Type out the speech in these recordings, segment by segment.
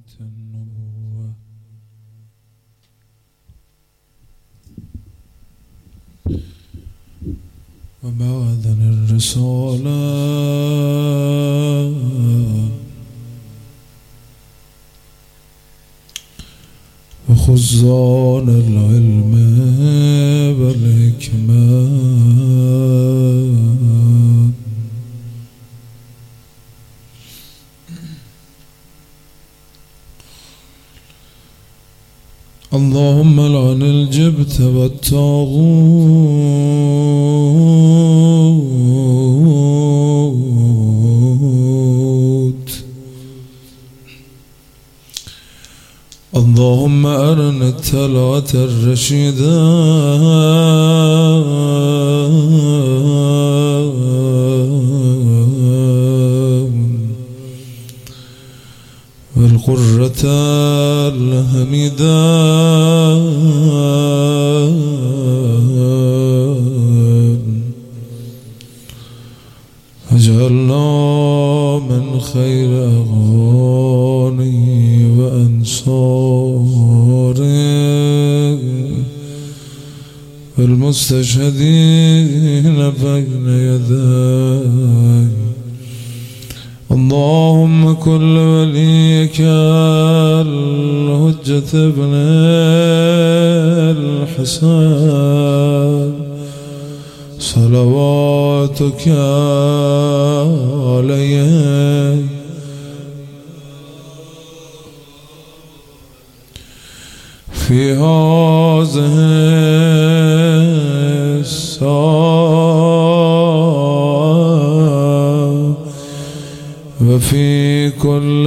النبوة ومعدن الرسالة وخزان العلم والحكمة اللهم لعن الجبت والطاغوت اللهم أرنا التلاة الرشيدة والقرة الحميدة اجعلنا من خير أغاني وأنصاره والمستشهدين بين يديه اللهم كل وليك الحجة ابن الحسن صلواتك عليه في هذه الساعة وفي كل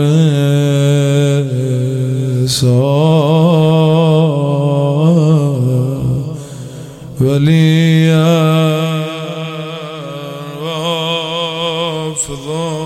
ساعة وليا وحافظا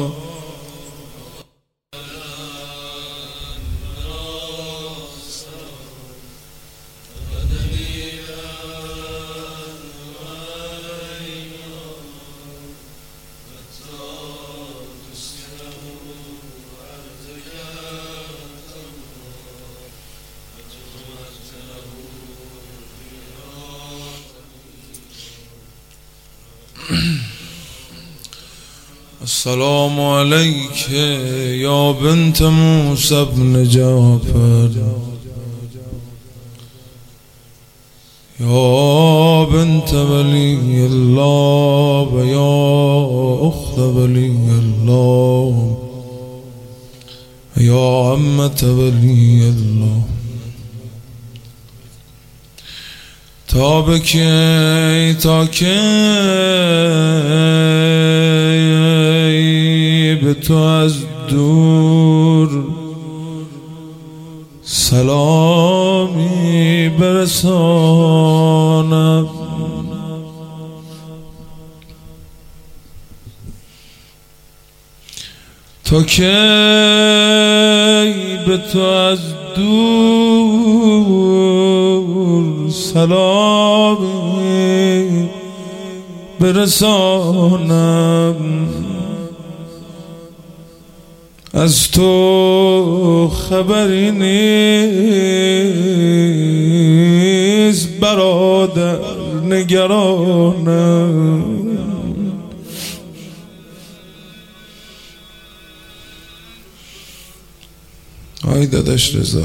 السلام عليك يا بنت موسى بن جعفر يا بنت ولي الله ويا أخت ولي الله يا عمة ولي الله تابكي تاكي بتو از دور سلامی برسانم تا کی بتو از دور سلامی برسانم از تو خبری نیست برادر نگرانم آی داداش رضا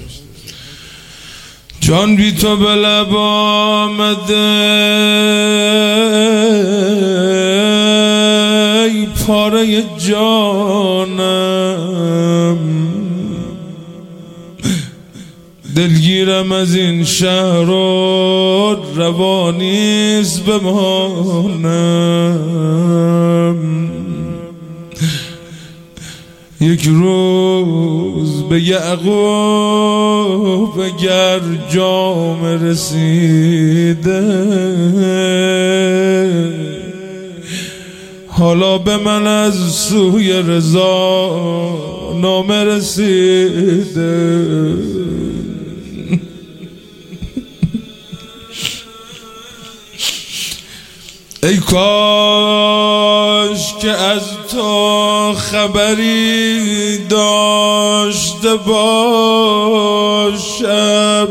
جان بی تو به لب آمده ای پاره جانم دلگیرم از این شهر و روانیست بمانم یک روز به یعقوب اگر جام رسیده حالا به من از سوی رضا نامه رسیده ای کاش که از تو خبری داشته باشم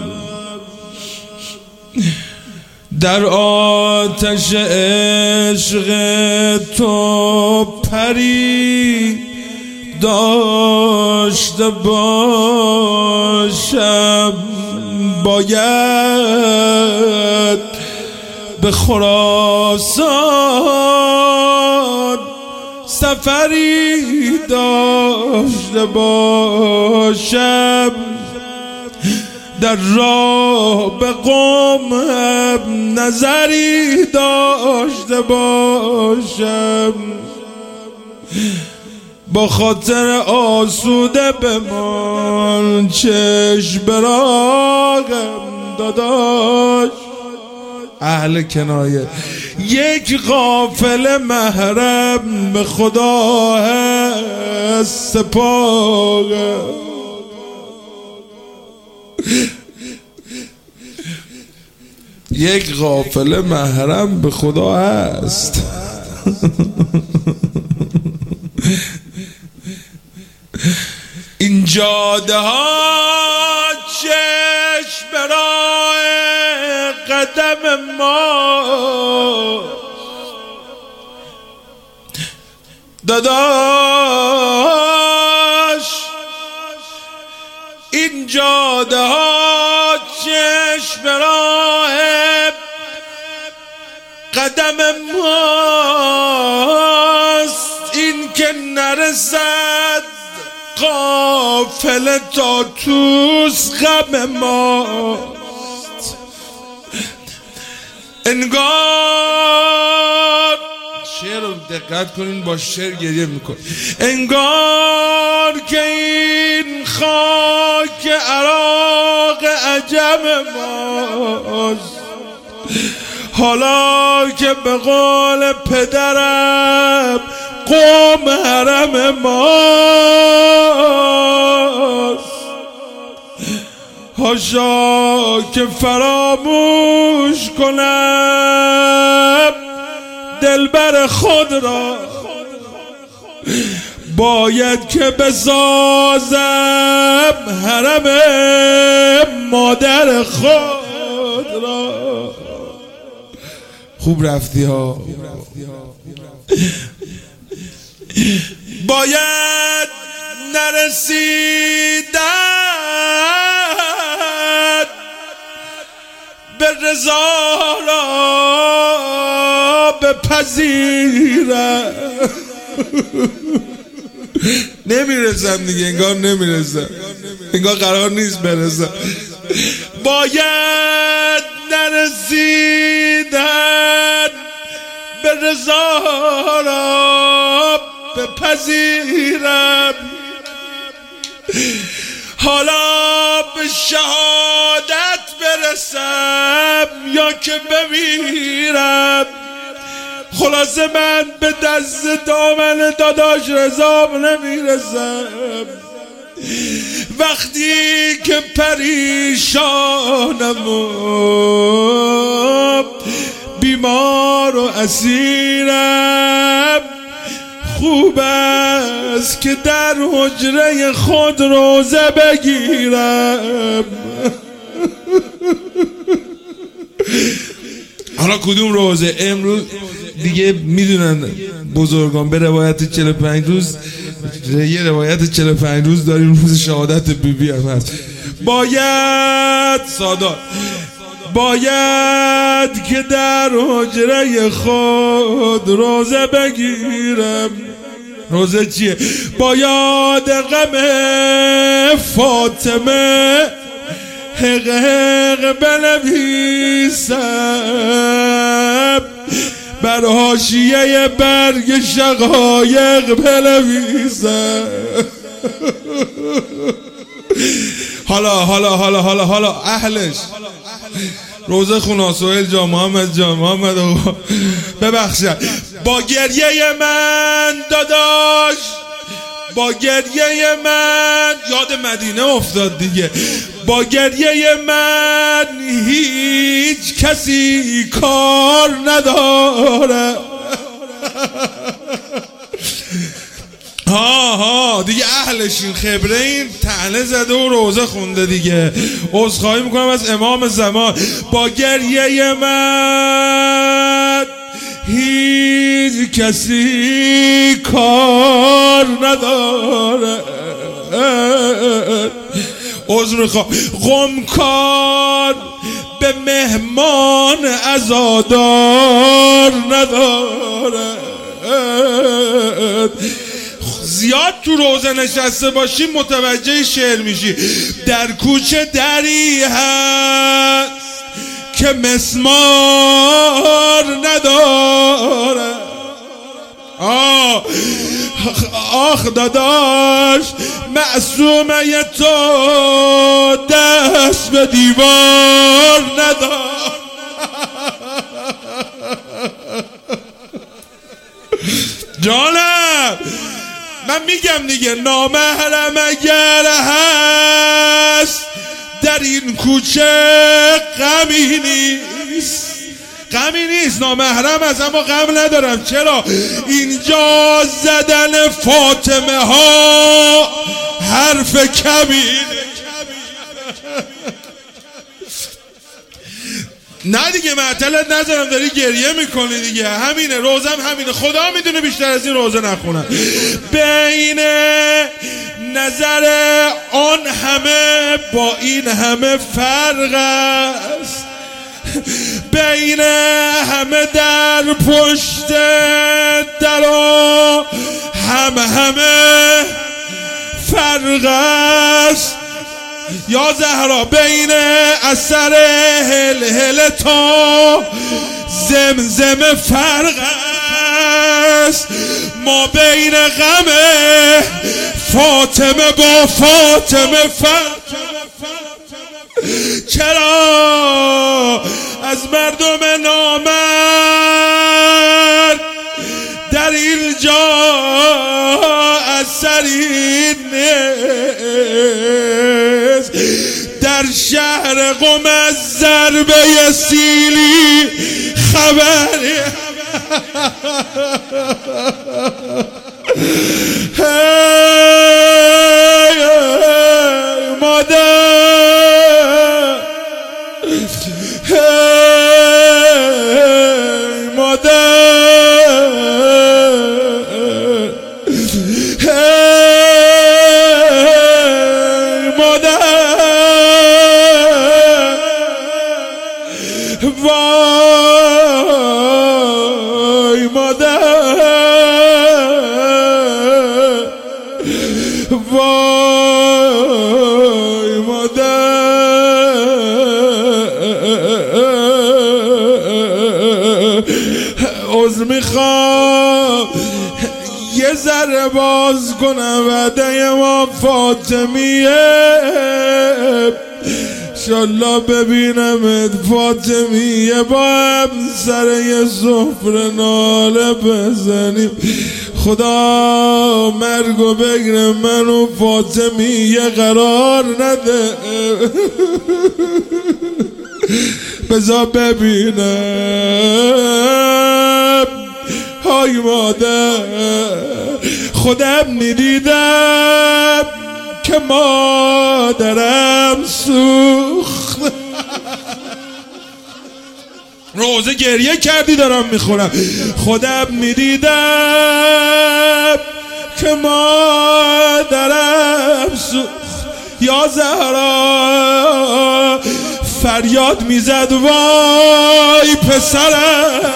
در آتش عشق تو پری داشته باشم باید به خراسان سفری داشته باشم در راه به قوم نظری داشته باشم با خاطر آسوده بمان چشم براغم داداش اهل کنایه یک قافله محرم به خدا هست سپاهم یک قافله محرم به خدا هست این جاده ها چشم برای قدم ما داداش این جاده ها چشم برای قدم ماست این که نرسد قافله تا توس غم ماست انگار شعر رو دقت کنین با شعر گریه میکن انگار که این خاک عراق عجم ماست حالا که به قول پدرم قوم حرم ماست حاشا که فراموش کنم دلبر خود را باید که بسازم حرم مادر خود را خوب رفتی ها باید نرسیدن به رضا را بپذیرم نمیرسم دیگه انگار نمیرسم انگار قرار نیست برسم باید نرسیدن به رضا را بپذیرم حالا به شهادت برسم یا که بمیرم خلاصه من به دست دامن داداش رضا نمیرسم وقتی که پریشانم و بیمار و اسیرم خوب است که در حجره خود روزه بگیرم حالا کدوم روزه امروز دیگه میدونن بزرگان به روایت 45 روز یه روایت 45 روز داریم روز شهادت بیبی هم هست باید سادات باید که در حجره خود روزه بگیرم روزه چیه؟ باید غم فاطمه حق حق بنویسم بر حاشیه برگ شقایق بنویسم حالا اهلش روزه خونا سهیل جان محمد آقا ببخشد با گریه من داداش با گریه من یاد مدینه افتاد دیگه با گریه من هیچ کسی کار نداره ها دیگه اهلشین، خبره این طعنه زده و روزه خونده دیگه. عذرخواهی میکنم از امام زمان. با گریه من هیچ کسی کار نداره، عذر میخوام، غمکار به مهمان عزادار نداره. زیاد تو روزه نشسته باشی متوجه شعر میشی. در کوچه دری هست که مسمار نداره. آخ داداش معصومه تو دست به دیوار نداره. جانم من میگم دیگه، نامحرم اگر هست در این کوچه غمی نیست، نامحرم از اما غم ندارم. چرا؟ اینجا زدن فاطمه ها حرف کمینه. نه دیگه معطلت نذارم، داری گریه میکنی دیگه. همینه، روزم همینه. خدا میدونه بیشتر از این روزه نخونم. بین نظر آن همه با این همه فرق است، بین همه در پشت درا همه فرق است. یا زهرا بین اثر هل تا زمزم فرق است. ما بین غم فاطمه با فاطمه فرق. چرا از مردم نامرد در اینجا اثری نیست؟ در شهر قم از ضربه سیلی خبری مادر، وای مادر، وای مادر. عذر میخوام یه ذره باز کنم وعده ما فاطمیه، انشالله ببینمت فاطمیه، با هم سر یه سفره ناله بزنیم. خدا مرگو بگیره منو فاطمیه قرار نده. بذار ببینم. های مادر خودم میدیدم که مادرم سوخت. روزه گریه کردی دارم میخورم. خودم میدیدم که مادرم سوخت. یا زهرا فریاد میزد وای پسرم.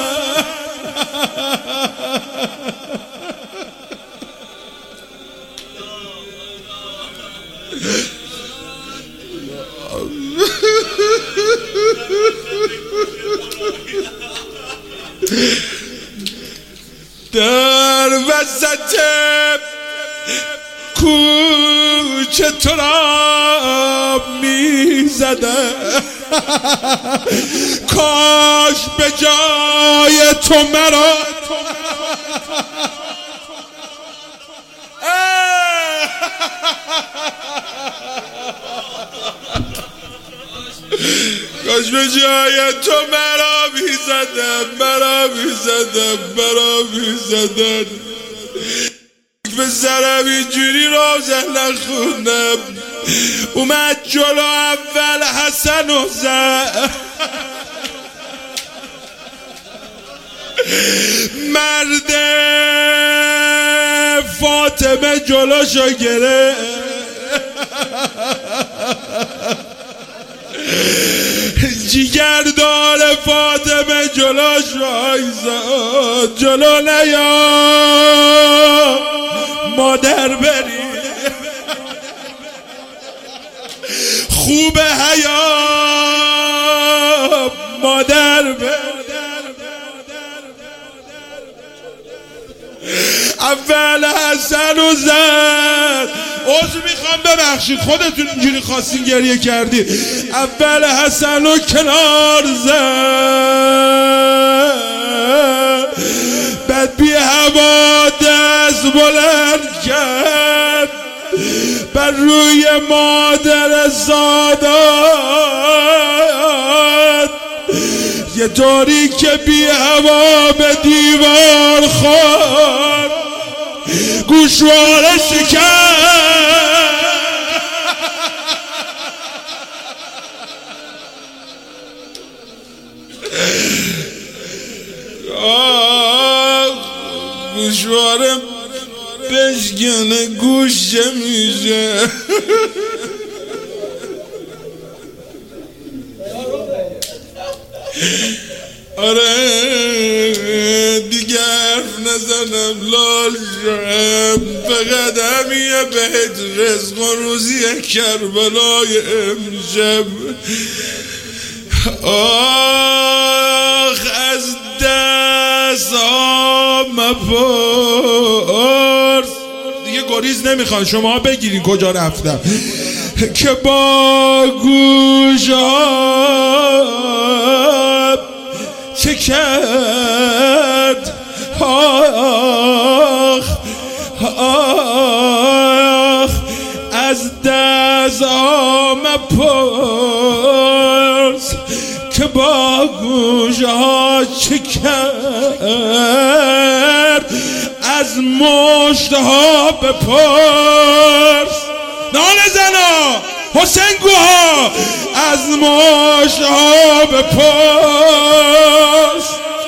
در وسط کوچه تو را میزدم، کاش به جای تو مرا کاش به جای تو مرا میزدن. حرف سرم اینجوری روزه نخوندم. اومد جلو اول حسن و زد، مرد فاطمه جلوشو گرفت، جیگردار فاطمه جلوش وایساد. جلو نیا مادر بری، خوب حیا مادر بری. اول حسن و زد. عذر میخوام ببخشید خودتون اینجوری خواستین گریه کردی. اول حسن و کنار زد، بعد بی هوا دست بلند کرد، بر روی مادر سادات یه طوری که بی هوا به دیوار خورد، گوشواره شکست. گوشواره بشکنه گوشه میشه. آره دیگه حرف نزنم لال شم، فقط همیه بهت رزق و روزی کربلای امشب. آخ از دست ها مپرس، دیگه گریز نمیخوان، شما بگیرین کجا رفتم که با گوش چه کرد. آخ آخ از دست مپرس که با گوش ها چه کرد، از مشت ها بپرس. ناله زنا حسین گوها، از مشت ها بپرس.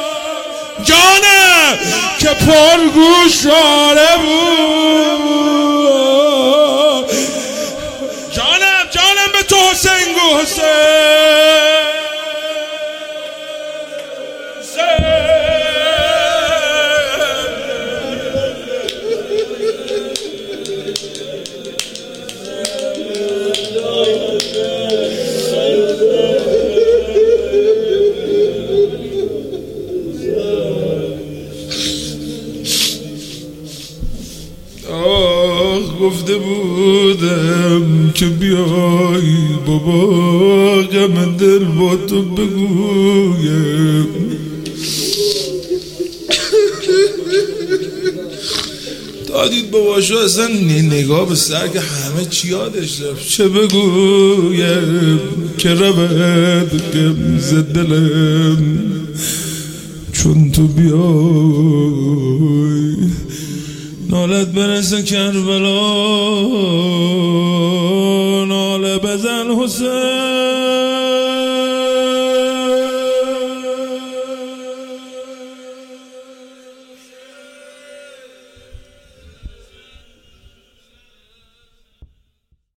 جانم که پرگوشواره بود، جانم به تو حسین گو. حسین گفته بودم که بیای بابا غم دل با تو بگویم، دادید باباشو اصلا نگاه به سر که همه چی یادش رفت. چه بگویم که رود غم ز دلم چون تو بیای، نالت برسه کربلا، ناله بزن حسین.